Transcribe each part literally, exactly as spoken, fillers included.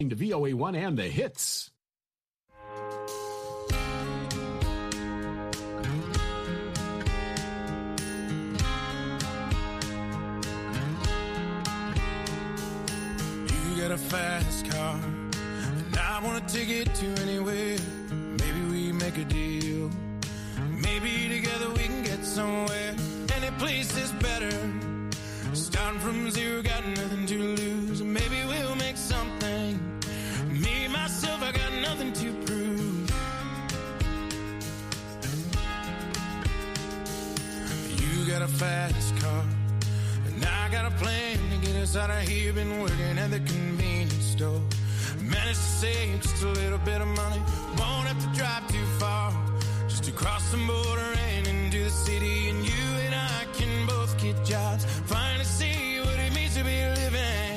To V O A one and the hits. You got a fast car, and I wanna take it to anywhere. Maybe we make a deal. Maybe together we can get somewhere. Any place is better. Starting from zero, got nothing to lose. Maybe we'll make something. Me, myself, I got nothing to prove. You got a fast car, and I got a plan to get us out of here. Been working at the convenience store. Managed to save just a little bit of money. Won't have to drive too far, just to cross the border and into the city. And you and I can both get jobs, finally see what it means to be living.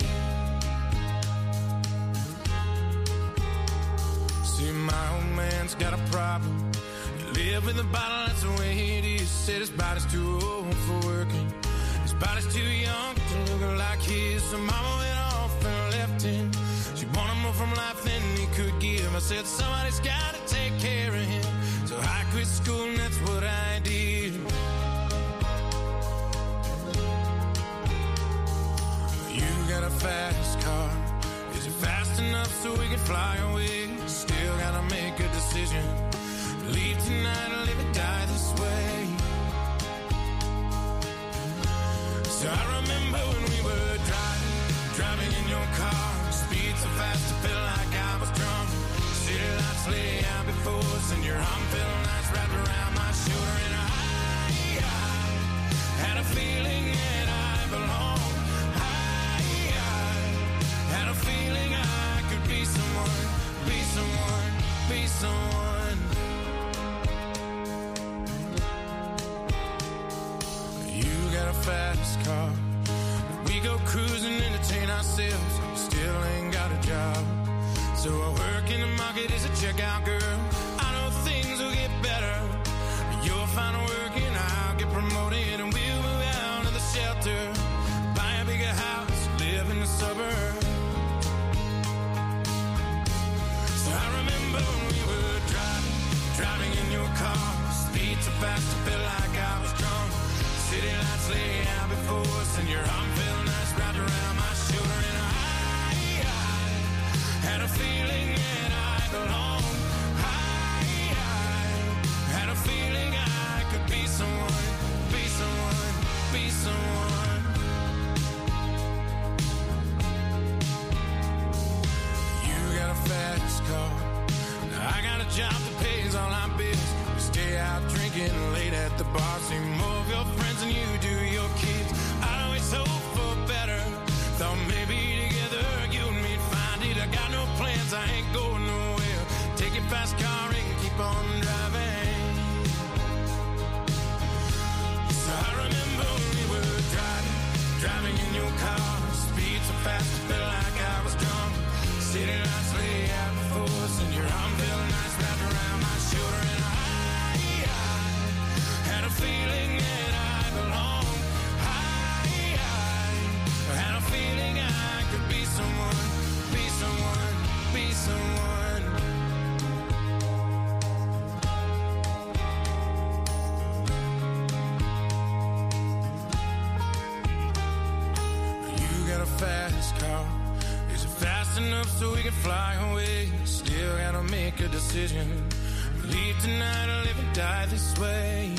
See, my old man's got a problem. You live with a bottle, that's the way it is. Said his body's too old for working. His body's too young to look like his. So mama went off and left him. She wanted more from life than he could give. I said somebody's gotta take care of him. So I quit school and that's what I did. You got a fast car. Is it fast enough so we can fly away? Still gotta make a decision. Leave tonight or live or die this way. So I remember when we were driving, driving in your car. Speed so fast I felt like I was drunk. City lights lay out before us, and your arm felt nice wrapped around my shoulder. And I, I had a feeling that I belonged. I, I had a feeling I could be someone, be someone, be someone. You got a fast car. We go cruising, entertain ourselves. Still ain't got a job. So I work in the market as a checkout girl. I know things will get better. You'll find work and I'll get promoted, and we'll move out of the shelter, buy a bigger house, live in the suburbs. So I remember when we were driving, driving in your car. Speed so fast I felt like I was drunk. City lights lay out before us, and your arm felt nice wrapped around my shoulder. And I, I had a feeling that I belonged. I, I had a feeling I could be someone, be someone, be someone. You got a fast car. I got a job that pays all our bills. We stay out drinking late at the bar. See more of your friends than you do your kids. I'd always hope for better. Thought maybe together you and me'd find it. I got no plans, I ain't going nowhere. Take your fast car and keep on driving. So I remember when we were driving, driving in your car. Speed so fast I felt like I was drunk. City lights lay out before us, and your arm felt nice wrapped around my shoulder. And I, I had a feeling that I belonged. I, I had a feeling I could be someone, be someone, be someone. You got a fast car. Is it fast enough so we can fly away? Still gotta make a decision. Leave tonight or live and die this way.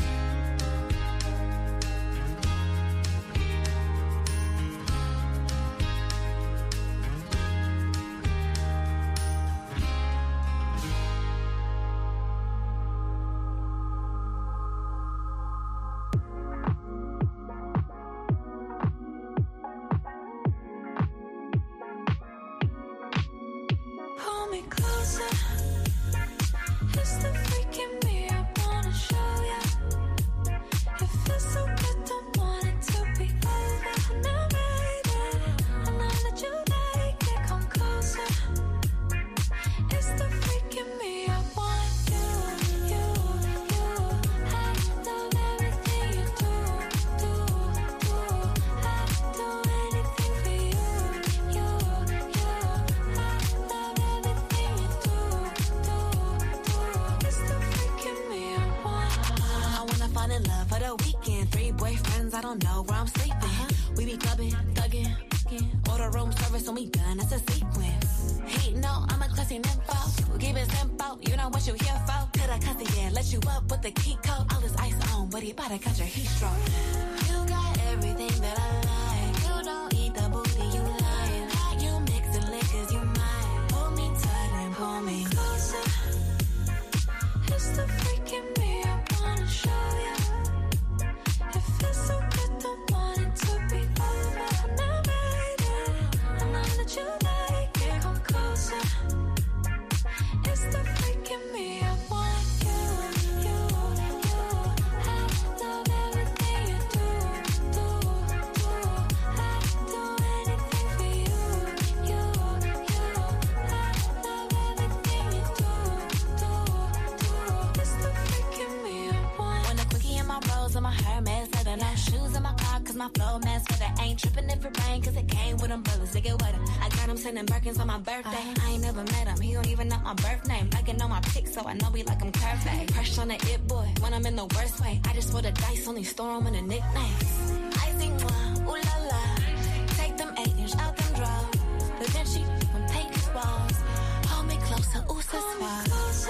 the weekend. Three boyfriends, I don't know where I'm sleeping. Uh-huh. We be clubbing, thugging, order room service when we done. That's a sequence. He know I'm a classy nympho. Keep it simple, you know what you here for. Could I cuss again, let you up with the key code. All this ice on, but he bout to catch your heat stroke. You got everything that I like. You don't eat the booty, you lying. You mixing liquors, you mine. Pull me tight and pull me closer. It's the freaking me I wanna show you. It feels so good, don't want it to be over. Now baby, I know that you like it, come closer. It's the freaking me I want you, you, you. I love everything you do, do, do. I do anything for you, you, you. I love everything you do, do, do. It's the freaking me I want. When the quickie in my rolls and my Hermes leather, no shoes in my car cause my flow mess for that ain't tripping if it rain cause it came with umbrellas to get wetter. I got him sending Birkins on my birthday. I ain't never met him, he don't even know my birth name. I can know my pics so I know we like him curvy. Crush on the it boy when I'm in the worst way. I just roll the dice, only store him in the nicknames. I think one, ooh la la. Take them eight inch out them drawers. The Vinci from Peyton's walls. Hold me closer, ooh so suave.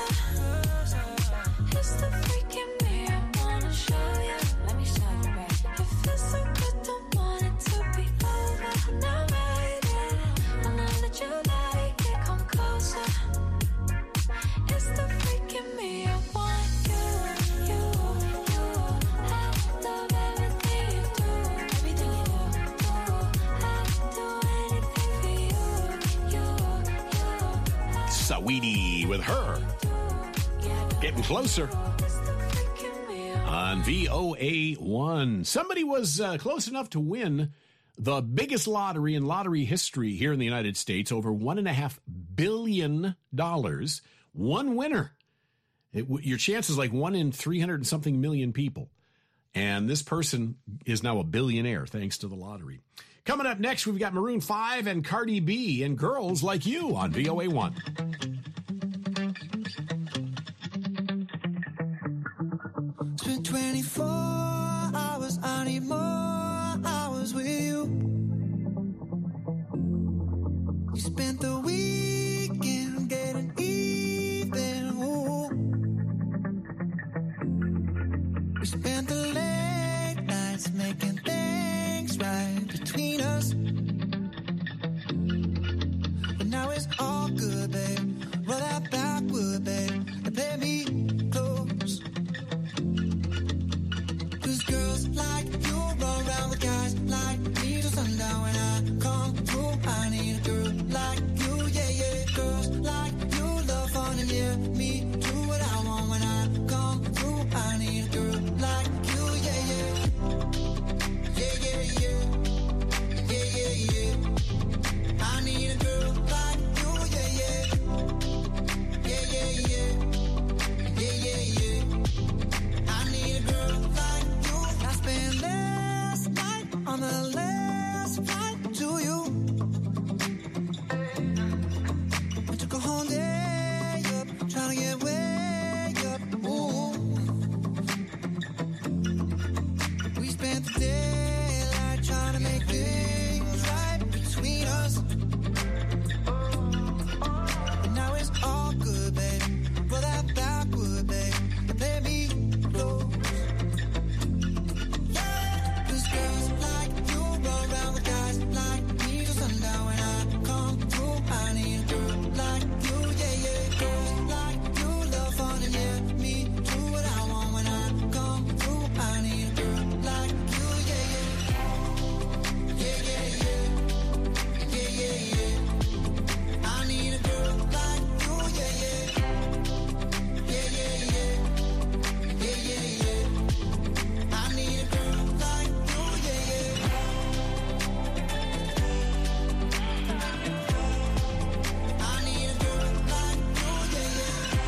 It's the freaking me I wanna show you. Let me show you, baby. It feels so good, don't want it to be over. Now baby, I know that you like it, come closer. It's the freaking me I want you, you, you. I love everything you do, everything you do, do. I do anything for you, you, you. Saweetie with Her. Getting closer on V O A one. Somebody was uh, close enough to win the biggest lottery in lottery history here in the United States, over one and a half billion dollars. One winner. It, your chance is like one in three hundred and something million people. And this person is now a billionaire thanks to the lottery. Coming up next, we've got Maroon five and Cardi B and Girls Like You on V O A one. Spent twenty-four hours, I need more hours with you. You spent the weekend getting even, ooh. We spent the late nights making things right between us. But now it's all good, babe. Roll that backward, babe, and play me close. Cause girls like you run around with guys like me till sundown. When I come through, I need a girl like you, yeah, yeah. Girls like you love fun and yeah, me do what I want. When I come through, I need a girl like you, yeah, yeah. Yeah, yeah, yeah. Yeah, yeah, yeah. I need a girl like you, yeah, yeah. Yeah, yeah, yeah. Yeah, yeah, yeah. I need a girl like you. I spent last night on the last flight to you. I took a whole day up, trying to get way up. Ooh. We spent the daylight trying to make things right between us. But now it's all good, babe. Roll that backward, babe, and play me close. Cause girls like you run around with guys like me till sundown. When I come through, I need a girl like you, yeah, yeah. Girls like you love fun and yeah, me do what I want. When I come through, I need a girl like you, yeah, yeah. Yeah, yeah, yeah. Yeah, yeah, yeah. I need a girl like you, yeah, yeah. Yeah, yeah, yeah. Yeah, yeah, yeah. I need a girl like you, yeah, yeah. I need a girl like you, yeah,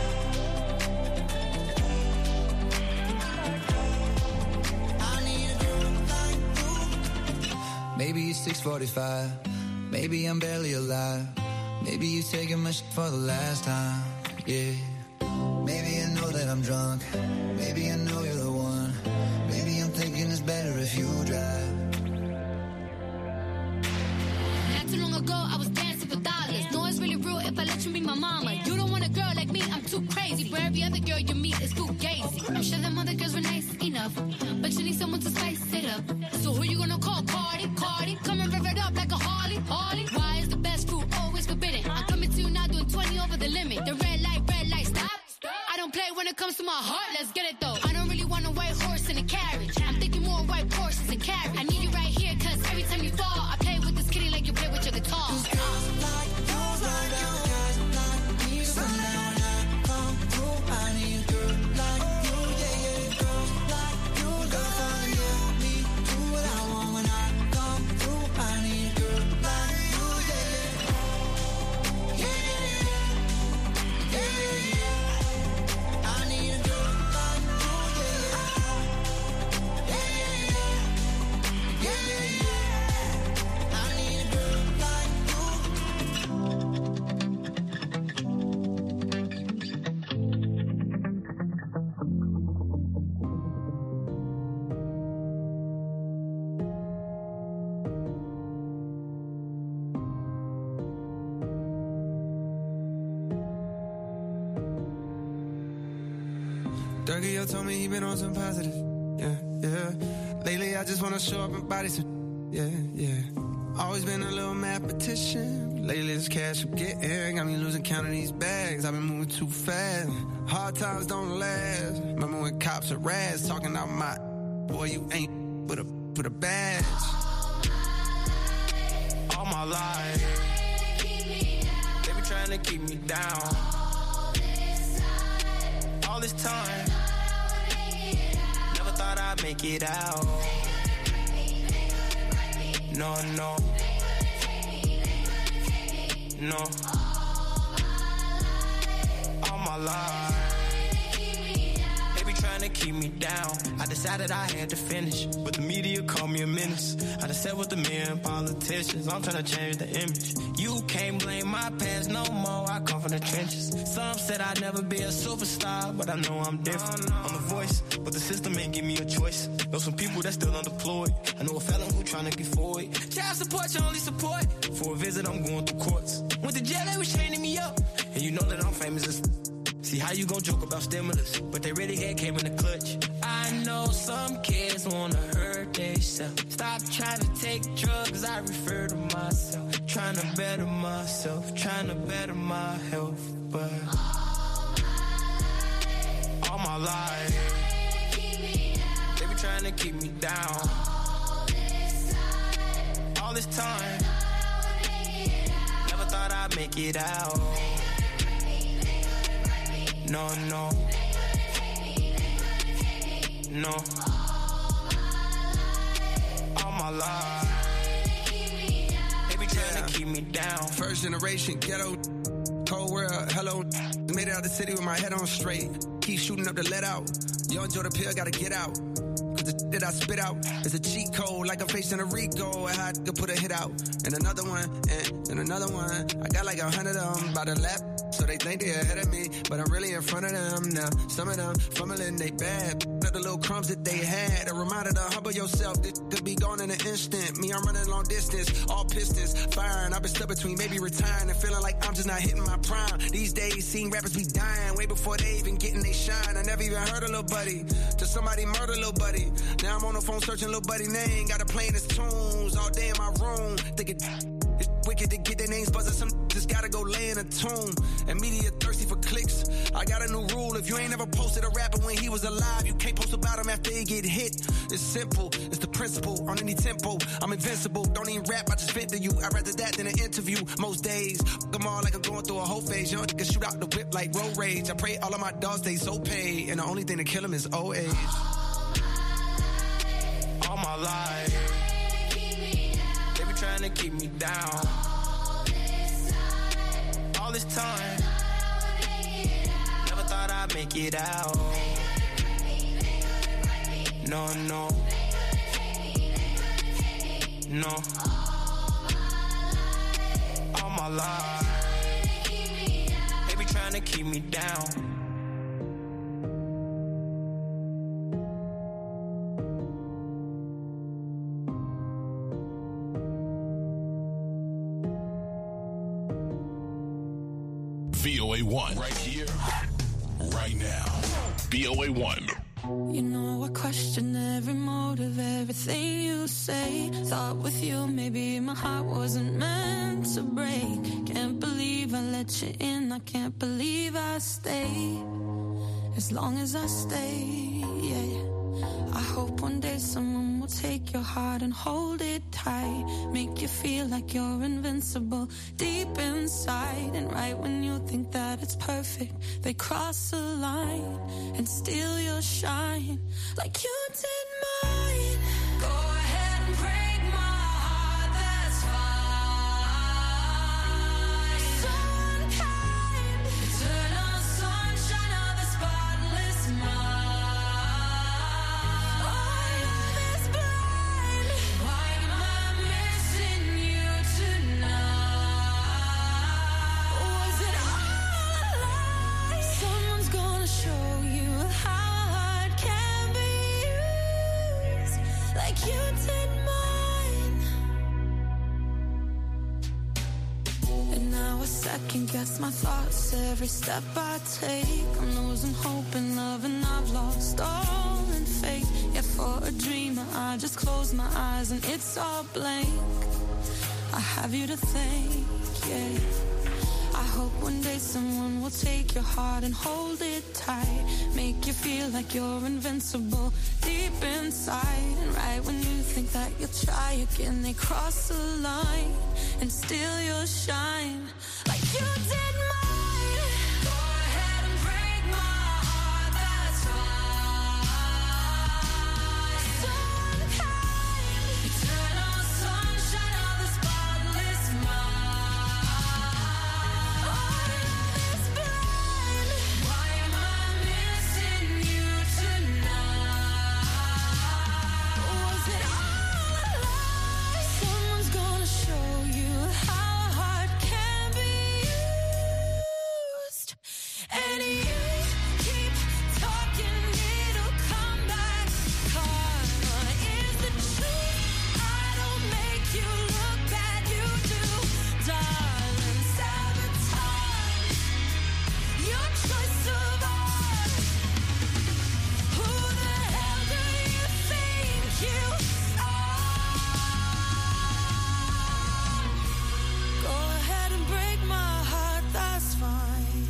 yeah. I need a girl like you. Maybe it's six forty-five. Maybe I'm barely alive. Maybe you taking my shit for the last time. Yeah. Maybe I know that I'm drunk. Maybe I know you're the one. Maybe I'm better if you drive. Not too long ago, I was dancing for dollars. No, it's really real if I let you be my mama. You don't want a girl like me, I'm too crazy. But every other girl you meet is fugazi. I'm sure them other girls were nice enough, but you need someone to spice it up. So who you gonna call? Cardi, Cardi. Come and rev it up like a Harley, Harley. Why is the best food always forbidden? I'm coming to you now doing twenty over the limit. The red light, red light, stop. I don't play when it comes to my heart, let's get it though. I don't really want a white horse in a carriage. I'm thinking more white horses and carriage. I need you right here, cause every time you fall, I play with this kitty like you play with your guitar. These girls like you, like you, guys like me. Sundown when I come through, I need a girl like you, yeah, yeah. Girls like you, love fun, yeah. Me, do what I want when I come through. I need a girl like you, yeah, yeah. Yeah, yeah, yeah. Yeah, yeah, yeah. I need a girl like you, yeah, yeah. Yeah, yeah, yeah. Yeah, yeah, yeah. I need a girl like you. Dougie, yo told me he been on some positive. Yeah, yeah. Lately, I just wanna show up and body some. Yeah, yeah. Always been a little mathematician. Lately, this cash I'm getting got me losing count of these bags. I've been moving too fast. Hard times don't last. Remember when cops are rats talking out my boy, you ain't with a with a badge. All my life, they be trying to keep me down. All this time, never thought I'd make it out. No, no, no. All my life, they be trying to keep me down. I decided I had to finish, but the media called me a menace. I just sat with the men politicians, I'm trying to change the image. You can't blame my past no more, I come from the trenches. Some said I'd never be a superstar, but I know I'm different. I'm the voice, but the system ain't give me a choice. Know some people that's still unemployed. I know a felon who trying to get forward. Child support, your only support. For a visit, I'm going through courts. Went to jail, they was chaining me up. And you know that I'm famous as... See how you gon' joke about stimulus, but they really had came in the clutch. I know some kids wanna hurt themselves. Stop trying to take drugs, I refer to myself. Trying to better myself, trying to better my health. But all my life, they be trying to keep me down. All this time, never thought I'd make it out. No, no, no. All my life, they be trying to keep me down. First generation ghetto, cold world, hello. Made it out the city with my head on straight. Keep shooting up the let out. Yo, enjoy the pill, gotta get out. Cause the that I spit out is a cheat code, like I'm facing a Rico. I had to put a hit out. And another one, and, and another one. I got like a hundred of them by the lap. So they think they're ahead of me, but I'm really in front of them now. Some of them fumbling, they bad. Up the little crumbs that they had. A reminder to humble yourself. This could be gone in an instant. Me, I'm running long distance, all pistons firing. I've been stuck between maybe retiring and feeling like I'm just not hitting my prime. These days, seeing rappers be dying way before they even getting they shine. I never even heard a little buddy till somebody murder little buddy. Now I'm on the phone searching little buddy name. Got to playing his tunes all day in my room. Thinking it's wicked to get their names buzzing. Some just gotta go lay in a tomb. And media thirsty for clicks. I got a new rule. If you ain't ever posted a rapper when he was alive, you can't post about him after he get hit. It's simple. It's the principle. On any tempo, I'm invincible. Don't even rap, I just vent to you. I'd rather that than an interview. Most days, them all like I'm going through a whole phase. Young niggas shoot out the whip like road rage. I pray all of my dogs stay so paid. And the only thing to kill them is old age. All my life, they be trying to keep me down. All this time, never thought I'd make it out. No, no, no. All my life, they be trying to keep me down. V O A one, right here, right now. V O A one. You know I question every motive, everything you say. Thought with you maybe my heart wasn't meant to break. Can't believe I let you in, I can't believe I stay. As long as I stay, yeah. I hope one day someone will take your heart and hold it tight. Make you feel like you're invincible deep inside. And right when you think that it's perfect, they cross the line and steal your shine. Like you did mine. Go ahead and break my heart, that's fine. So unkind. Eternal sunshine of the spotless mind. Second guess my thoughts every step I take. I'm losing hope in love and I've lost all in faith. Yeah, for a dreamer I just close my eyes and it's all blank. I have you to thank, yeah. I hope one day someone will take your heart and hold it tight. Make you feel like you're invincible deep inside. And right when you think that you'll try again, they cross the line and steal your shine. Like you did mine. Go ahead and break my heart, that's fine. So unkind. Eternal sunshine of the spotless mind. All is blind. Why am I missing you tonight? Was it all a lie? Someone's gonna show you how hard can be used. And you keep talking, it'll come back. Karma is the truth. I don't make you look bad, you do. Darling, sabotage your choice of art. Who the hell do you think you are? Go ahead and break my heart, that's fine.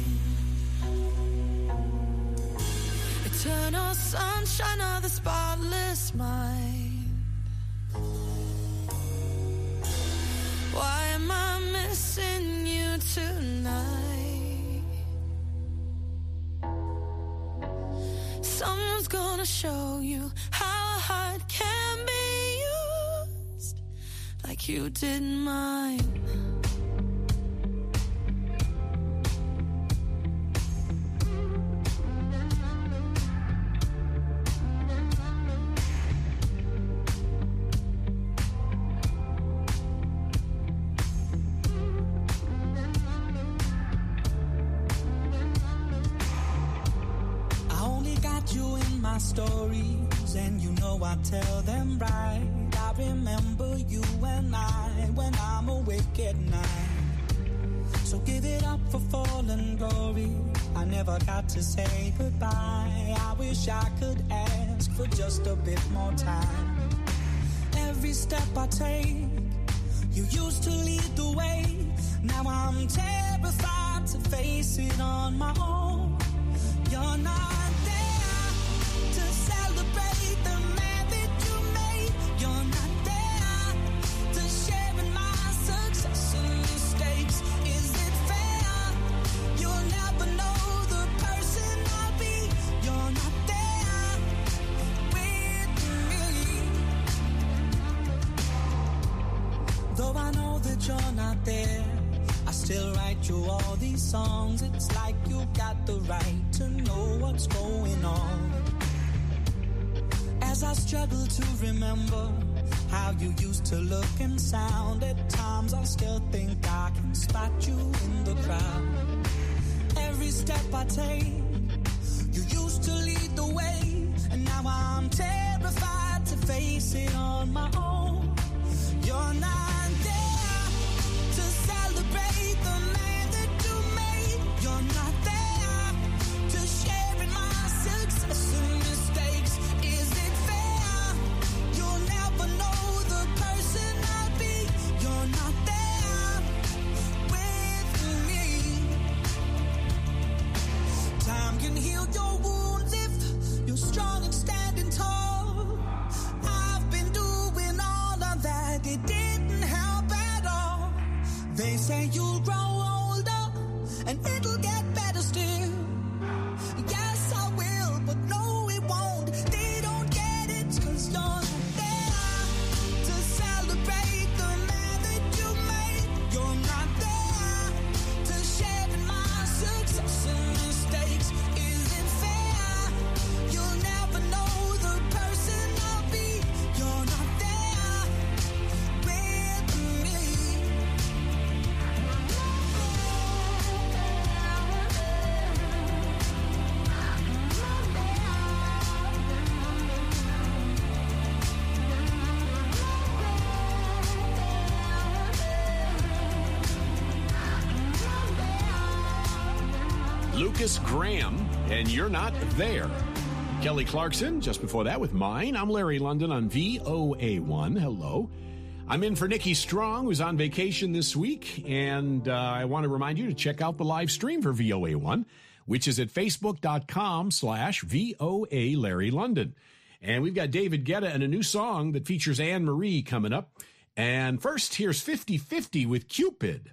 Eternal sunshine of the spotless mind. Why am I missing you tonight? Someone's gonna show you how a heart can be used like you did mine. I only got you in my stories, and you know I tell them right. I remember you and I when I'm awake at night. So give it up for fallen glory. I never got to say goodbye. I wish I could ask for just a bit more time. Every step I take, you used to lead the way. Now I'm terrified to face it on my own. You're not there to celebrate the man that you made. You're not there to share in my success and mistakes. Is it fair? You'll never know the person I'll be. You're not there with me. Though I know that you're not there, I still write you all these songs. It's like you got the right to know what's going on. As I struggle to remember how you used to look and sound, at times I still think I can spot you in the crowd. Every step I take, you used to lead the way, and now I'm terrified to face it on my own. You're not there to celebrate the man that you made. heal your wounds if you're strong and standing tall. I've been doing all of that, it didn't help at all. They say you'll grow older and it'll get better still. Yes, I will, but no, it won't. They don't get it, 'cause you're not there to celebrate the man that you made. You're not there to share in my success and mistakes. Isn't fair. You'll never know the person I'll be. You're not there with me. Lucas Graham, and You're Not There. Kelly Clarkson, just before that with Mine. I'm Larry London on V O A one. Hello. I'm in for Nikki Strong, who's on vacation this week, and uh, I want to remind you to check out the live stream for V O A one, which is at facebook.com slash VOA Larry London. And we've got David Guetta and a new song that features Anne Marie coming up. And first, here's fifty fifty with Cupid.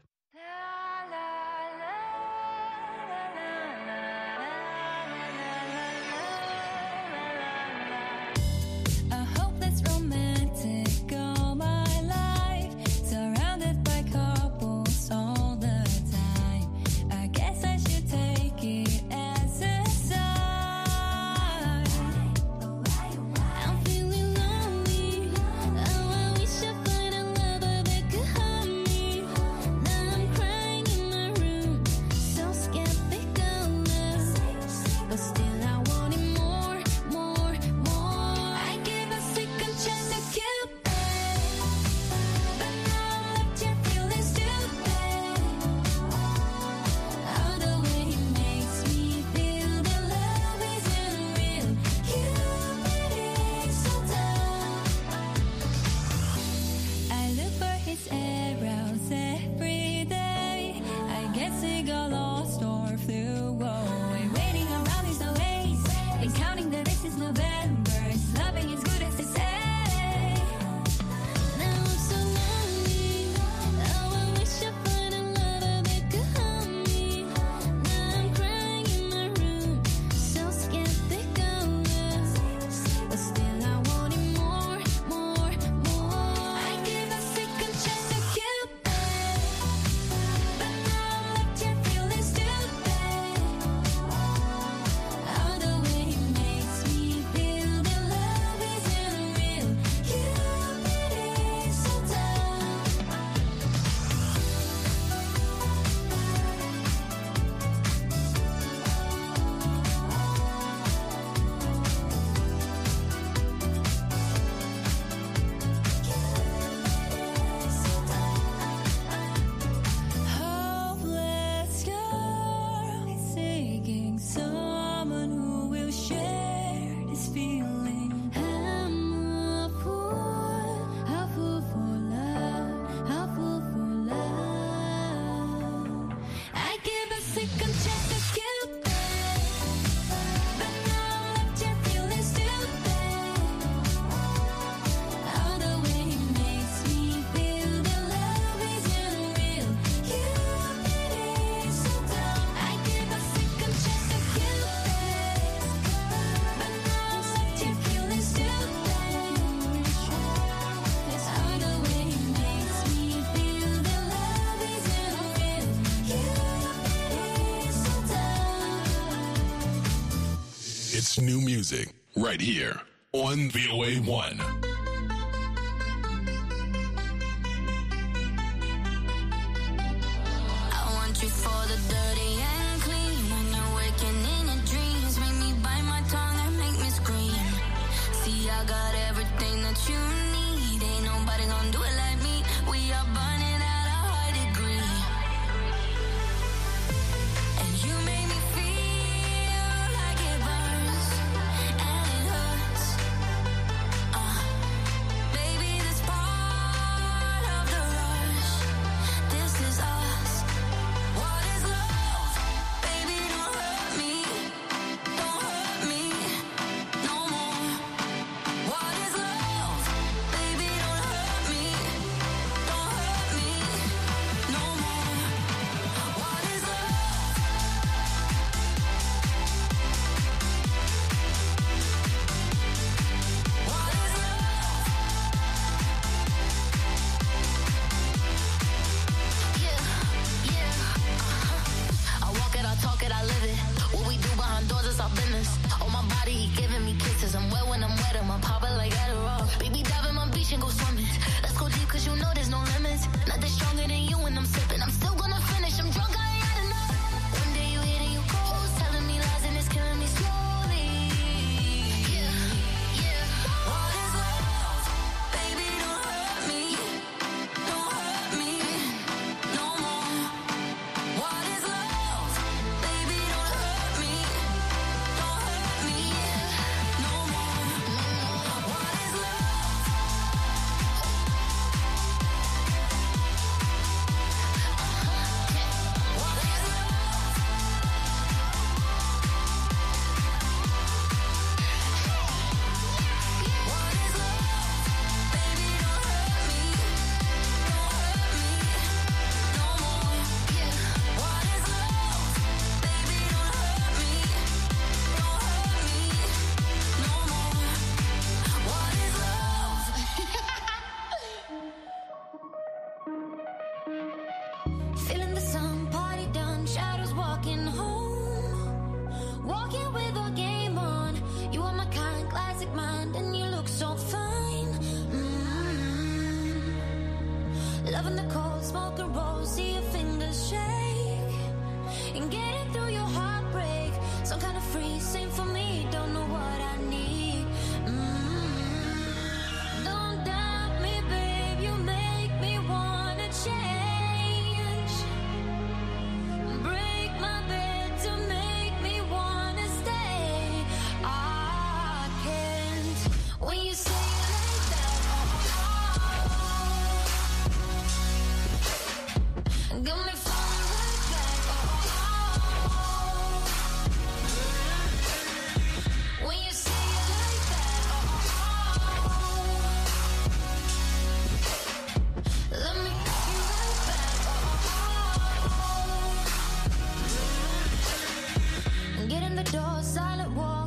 A hopeless romantic all my life, surrounded by couples all the time. I guess I should take it as a sign. I'm feeling lonely. Oh, I wish I find a lover that could hug me. Now I'm crying in my room, so skeptical, but still I wanted more, more, more. I gave a second chance to Cupid, but now I'm left here feeling stupid. All the way he makes me feel that love isn't real. Cupid is so dumb. I look for his arrows every day. I guess he got lost or flew away. Waiting around is no waste, and counting the days is November. His loving is good as they say. Now I'm so lonely. Oh, I wish I find a lover that could hug me. Now I'm crying in my room, so skeptical, but still I wanted more, more, more. I gave a second chance to Cupid, but now I'm left here feeling stupid. All the way he makes me feel that love isn't real. Cupid is so dumb. Hopeless girl is seeking someone who will share this feeling. I'm a fool, a fool for love, a fool for love. I give a second chance to Cupid, but now I'm left here feeling stupid. All the way he makes me feel that love isn't real. Cupid is so dumb. I give a second chance to Cupid, but now I'm left here feeling stupid. All the way he makes me feel that love isn't real. Cupid is so dumb. It's new music right here on V O A one. I want you for the dirty and clean. When you're waking in your dreams, make me bite my tongue and make me scream. See, I got everything that you need. Ain't nobody gonna do it like me. We are burning at a high degree, and you make me feel like it burns and it hurts. Uh,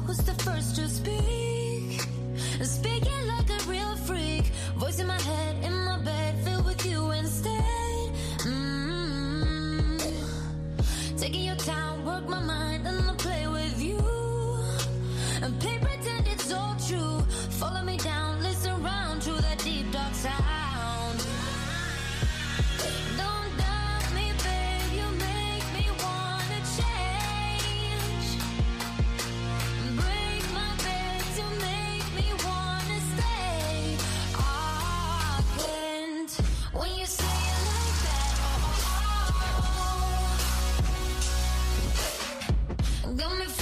who's the first to speak? Speaking like a real freak. Voice in my head, in my bed, filled with you instead. Mm-hmm. Taking your time, work my mind, and I'll play with you. And play pretend it's all true. Follow me down, listen round to that deep dark sound. Don't doubt me, babe, you make me wanna change. Break my bed to make me wanna stay. I can't when you say it like that. Oh, got me